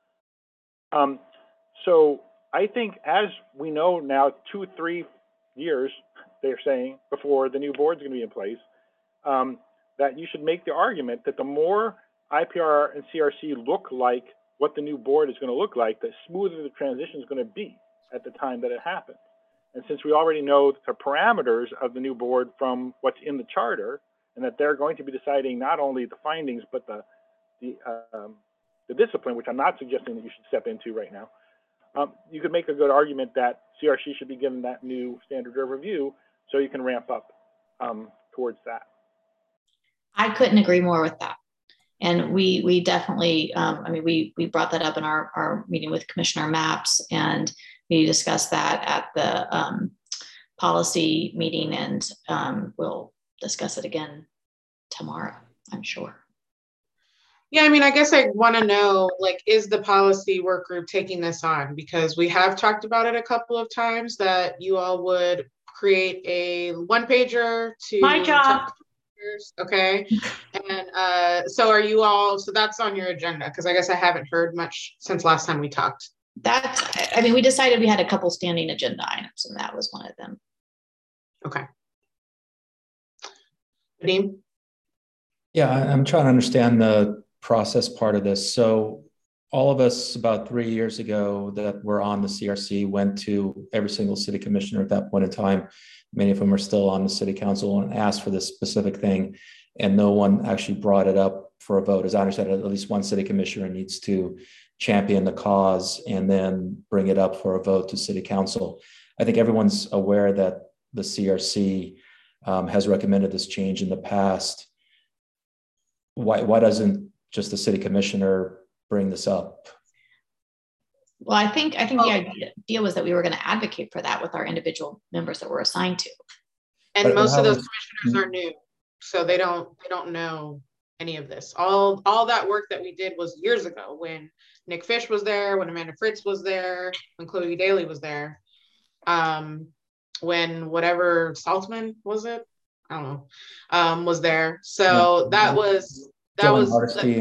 So I think, as we know now, 2 or 3 years, they're saying, before the new board's going to be in place, that you should make the argument that the more IPR and CRC look like what the new board is going to look like, the smoother the transition is going to be at the time that it happens. And since we already know the parameters of the new board from what's in the charter, and that they're going to be deciding not only the findings, but the discipline, which I'm not suggesting that you should step into right now, you could make a good argument that CRC should be given that new standard of review so you can ramp up towards that. I couldn't agree more with that. And we definitely, we brought that up in our meeting with Commissioner Mapps, and we discussed that at the policy meeting, and we'll discuss it again tomorrow, I'm sure. Yeah, I guess I want to know, is the policy work group taking this on? Because we have talked about it a couple of times that you all would create a one-pager to— My job. Okay. And so are you all, so that's on your agenda? Because I guess I haven't heard much since last time we talked. We decided we had a couple standing agenda items, and that was one of them. Okay. Nadeem? Yeah, I'm trying to understand the process part of this. So all of us about 3 years ago that were on the CRC went to every single city commissioner at that point in time. Many of them are still on the city council, and asked for this specific thing, and no one actually brought it up for a vote. As I understand it, at least one city commissioner needs to champion the cause and then bring it up for a vote to city council. I think everyone's aware that the CRC has recommended this change in the past. Why doesn't just the city commissioner bring this up? Well, I think the idea was that we were going to advocate for that with our individual members that we're assigned to. And most of those commissioners are new, so they don't know any of this. All that work that we did was years ago when Nick Fish was there, when Amanda Fritz was there, when Chloe Daly was there, when whatever Saltzman was it, I don't know, was there. So yeah. that was Hardesty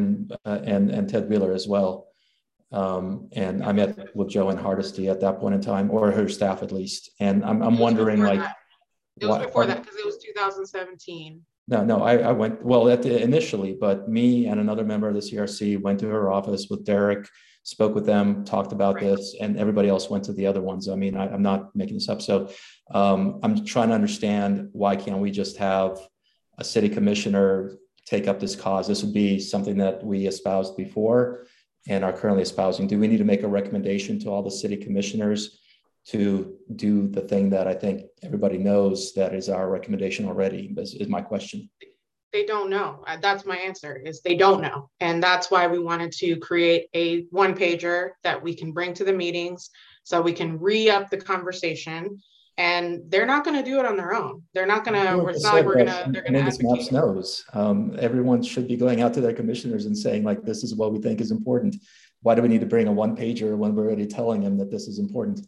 and Ted Wheeler as well. And I met with Jo Ann Hardesty at that point in time, or her staff at least. And I'm wondering, like, it was before that because it was 2017. No, I went, well, initially, but me and another member of the CRC went to her office with Derek, spoke with them, talked about this, and everybody else went to the other ones. I mean, I'm not making this up. So I'm trying to understand, why can't we just have a city commissioner take up this cause? This would be something that we espoused before and are currently espousing. Do we need to make a recommendation to all the city commissioners to do the thing that I think everybody knows that is our recommendation already, is my question. They don't know. That's my answer, is they don't know. And that's why we wanted to create a one-pager that we can bring to the meetings so we can re-up the conversation. And they're not going to do it on their own. They're not going to, it's not like they're going to Angus Maps knows. Everyone should be going out to their commissioners and saying, like, this is what we think is important. Why do we need to bring a one-pager when we're already telling them that this is important?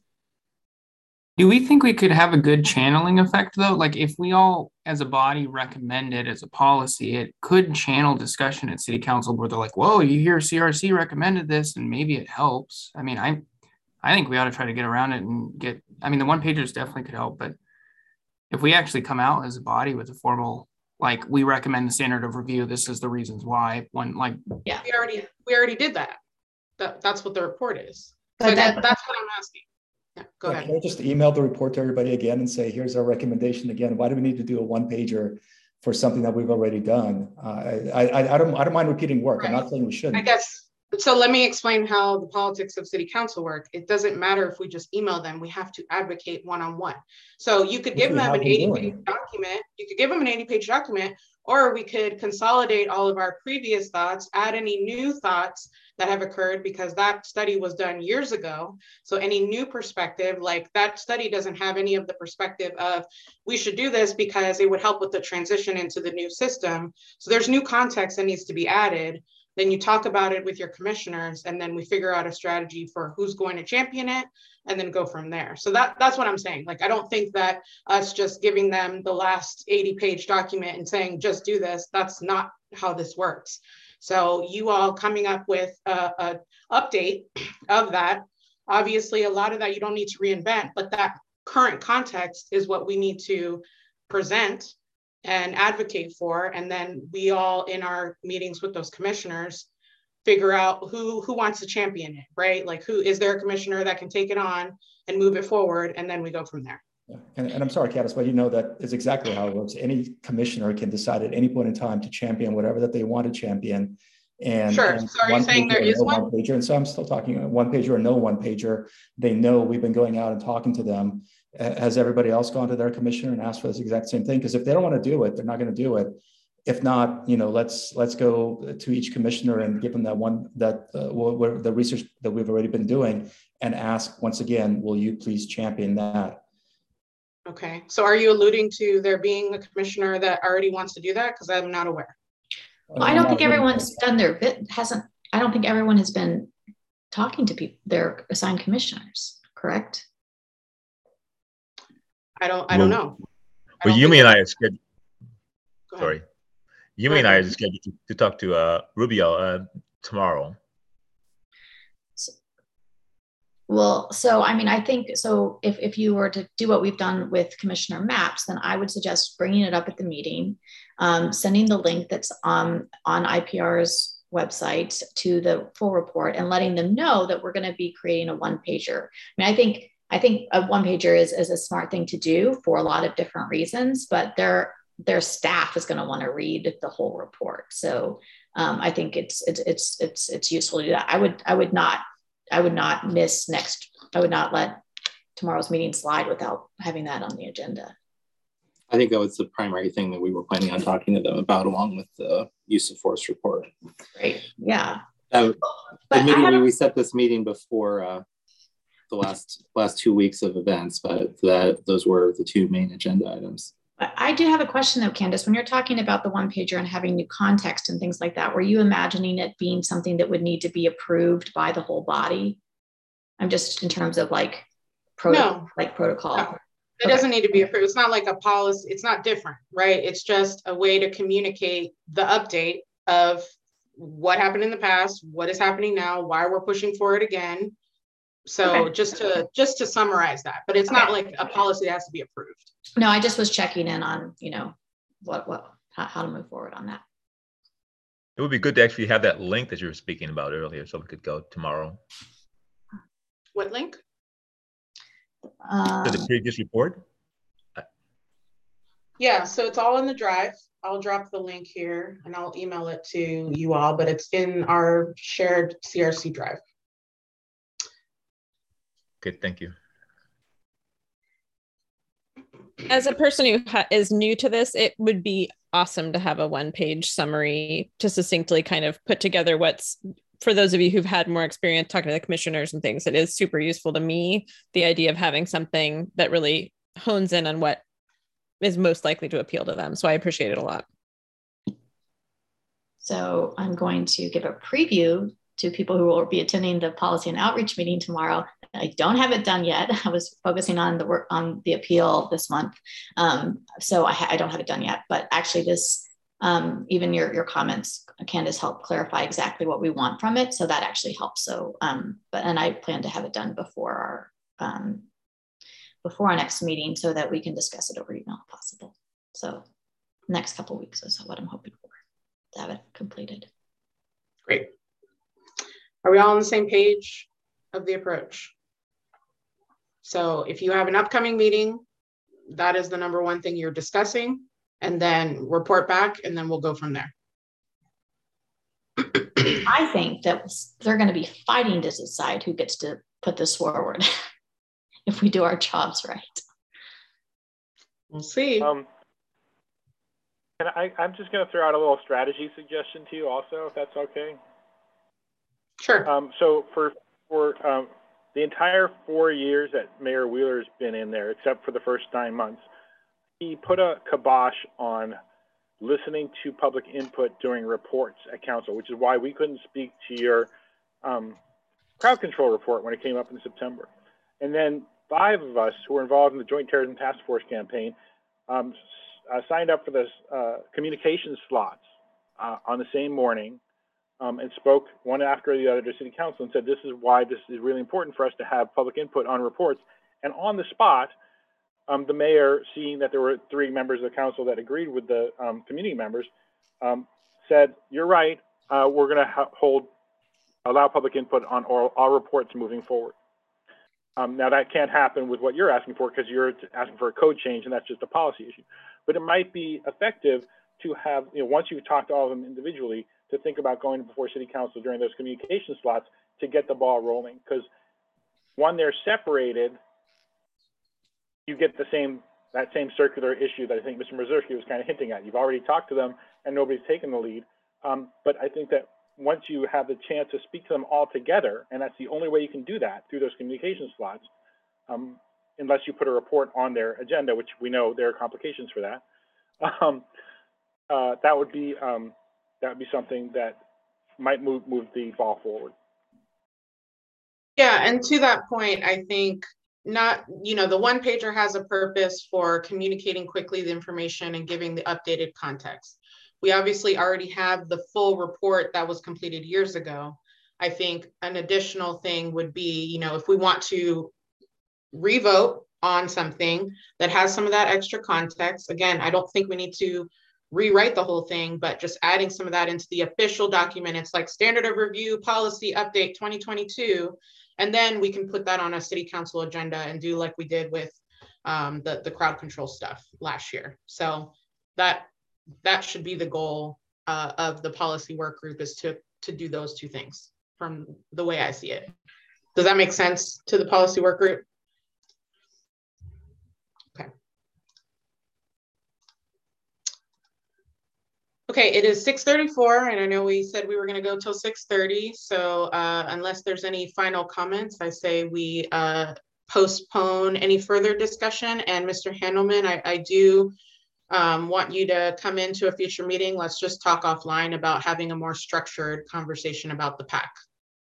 Do we think we could have a good channeling effect, though? Like, if we all as a body recommend it as a policy, it could channel discussion at city council where they're like, whoa, you hear CRC recommended this, and maybe it helps. I mean, I think we ought to try to get around it and get, I mean, the one pagers definitely could help, but if we actually come out as a body with a formal, like, we recommend the standard of review, this is the reasons why, one, like, yeah, we already did that. That's what the report is. So that's what I'm asking. Yeah, go ahead. Can I just email the report to everybody again and say, here's our recommendation again? Why do we need to do a one-pager for something that we've already done? I don't mind repeating work. Right. I'm not saying we shouldn't. I guess, so let me explain how the politics of city council work. It doesn't matter if we just email them, we have to advocate one-on-one. So you could give them an 80-page document, or we could consolidate all of our previous thoughts, add any new thoughts that have occurred, because that study was done years ago. So any new perspective, like that study doesn't have any of the perspective of, we should do this because it would help with the transition into the new system. So there's new context that needs to be added. Then you talk about it with your commissioners, and then we figure out a strategy for who's going to champion it, and then go from there. So that's what I'm saying. Like, I don't think that us just giving them the last 80-page document and saying, just do this, that's not how this works. So you all coming up with a update of that. Obviously, a lot of that you don't need to reinvent, but that current context is what we need to present and advocate for. And then we all, in our meetings with those commissioners, figure out who wants to champion it, right? Like, who is there a commissioner that can take it on and move it forward? And then we go from there. Yeah. And I'm sorry, Candace, but you know that is exactly how it works. Any commissioner can decide at any point in time to champion whatever that they want to champion. And, sure. And so are you saying there is one pager? And so I'm still talking one pager or no one pager. They know we've been going out and talking to them. Has everybody else gone to their commissioner and asked for this exact same thing? Because if they don't want to do it, they're not going to do it. If not, you know, let's go to each commissioner and give them that one, the research that we've already been doing, and ask once again, will you please champion that? Okay, so are you alluding to there being a commissioner that already wants to do that? Because I'm not aware. Well, I don't think everyone's done their bit. I don't think everyone has been talking to people, their assigned commissioners, correct? I don't know. But you mean I are scheduled. Sorry, you mean I are scheduled to talk to Rubio tomorrow. Well, so I mean, I think so. If you were to do what we've done with Commissioner Maps, then I would suggest bringing it up at the meeting, sending the link that's on IPR's website to the full report, and letting them know that we're going to be creating a one-pager. I mean, I think a one-pager is a smart thing to do for a lot of different reasons, but their staff is going to want to read the whole report. So I think it's useful to do that. I would not let tomorrow's meeting slide without having that on the agenda. I think that was the primary thing that we were planning on talking to them about, along with the use of force report. Great. Yeah. Admittedly, we set this meeting before the last 2 weeks of events, but those were the two main agenda items. I do have a question though, Candace. When you're talking about the one pager and having new context and things like that, were you imagining it being something that would need to be approved by the whole body? I'm just in terms of like protocol. No. It doesn't need to be approved. It's not like a policy. It's not different, right? It's just a way to communicate the update of what happened in the past, what is happening now, why we're pushing for it again. So just to summarize that, but it's not like a policy that has to be approved. No, I just was checking in on, how to move forward on that. It would be good to actually have that link that you were speaking about earlier, so we could go tomorrow. What link? To the previous report? Yeah, so it's all in the drive. I'll drop the link here and I'll email it to you all, but it's in our shared CRC drive. Okay, thank you. As a person who is new to this, it would be awesome to have a one-page summary to succinctly kind of put together what's, for those of you who've had more experience talking to the commissioners and things, it is super useful to me, the idea of having something that really hones in on what is most likely to appeal to them. So I appreciate it a lot. So I'm going to give a preview to people who will be attending the policy and outreach meeting tomorrow. I don't have it done yet. I was focusing on the work on the appeal this month. So I don't have it done yet, but actually this, even your comments, Candace, helped clarify exactly what we want from it. So that actually helps. So, and I plan to have it done before our next meeting so that we can discuss it over email if possible. So next couple of weeks is what I'm hoping for, to have it completed. Great. Are we all on the same page of the approach? So if you have an upcoming meeting, that is the number one thing you're discussing, and then report back, and then we'll go from there. I think that they're going to be fighting to decide who gets to put this forward if we do our jobs right. We'll see. And I'm just going to throw out a little strategy suggestion to you also, if that's okay. Sure. So for the entire 4 years that Mayor Wheeler's been in there, except for the first 9 months, he put a kibosh on listening to public input during reports at council, which is why we couldn't speak to your crowd control report when it came up in September. And then 5 of us who were involved in the Joint Terrorism Task Force campaign signed up for this communication slots on the same morning. And spoke one after the other to City Council and said, this is why this is really important for us to have public input on reports. And on the spot, the mayor, seeing that there were 3 members of the council that agreed with the community members, said, you're right, we're going to allow public input on all reports moving forward. Now that can't happen with what you're asking for because you're asking for a code change and that's just a policy issue. But it might be effective to have, once you've talked to all of them individually, to think about going before City Council during those communication slots to get the ball rolling. Because when they're separated, you get that same circular issue that I think Mr. Mazurski was kind of hinting at. You've already talked to them and nobody's taken the lead. But I think that once you have the chance to speak to them all together, and that's the only way you can do that through those communication slots, unless you put a report on their agenda, which we know there are complications for that. That would be something that might move the ball forward. Yeah, and to that point, I think the one pager has a purpose for communicating quickly the information and giving the updated context. We obviously already have the full report that was completed years ago. I think an additional thing would be, if we want to revote on something that has some of that extra context, again, I don't think we need to rewrite the whole thing, but just adding some of that into the official document. It's like standard of review policy update 2022. And then we can put that on a City Council agenda and do like we did with the crowd control stuff last year. So that should be the goal of the policy work group, is to do those 2 things from the way I see it. Does that make sense to the policy work group? Okay. Okay, it is 6:34, and I know we said we were going to go till 6:30. So unless there's any final comments, I say we postpone any further discussion. And Mr. Handelman, I do want you to come into a future meeting. Let's just talk offline about having a more structured conversation about the PAC.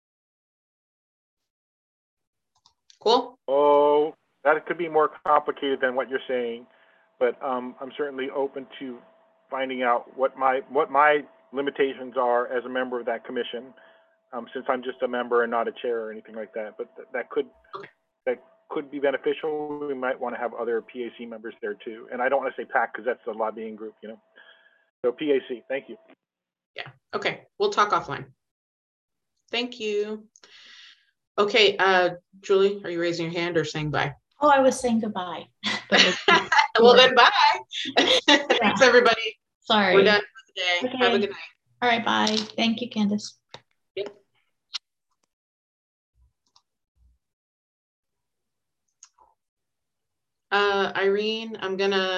Cool? Oh, that could be more complicated than what you're saying, but I'm certainly open to finding out what my limitations are as a member of that commission, since I'm just a member and not a chair or anything like that. But that could be beneficial. We might want to have other PAC members there too. And I don't want to say PAC because that's the lobbying group, you know. So PAC, thank you. Yeah. Okay. We'll talk offline. Thank you. Okay, Julie, are you raising your hand or saying bye? Oh, I was saying goodbye. Well, then bye. Thanks, everybody. Sorry. We're done for the day. Okay. Have a good night. All right, bye. Thank you, Candace. Yep. Irene, I'm gonna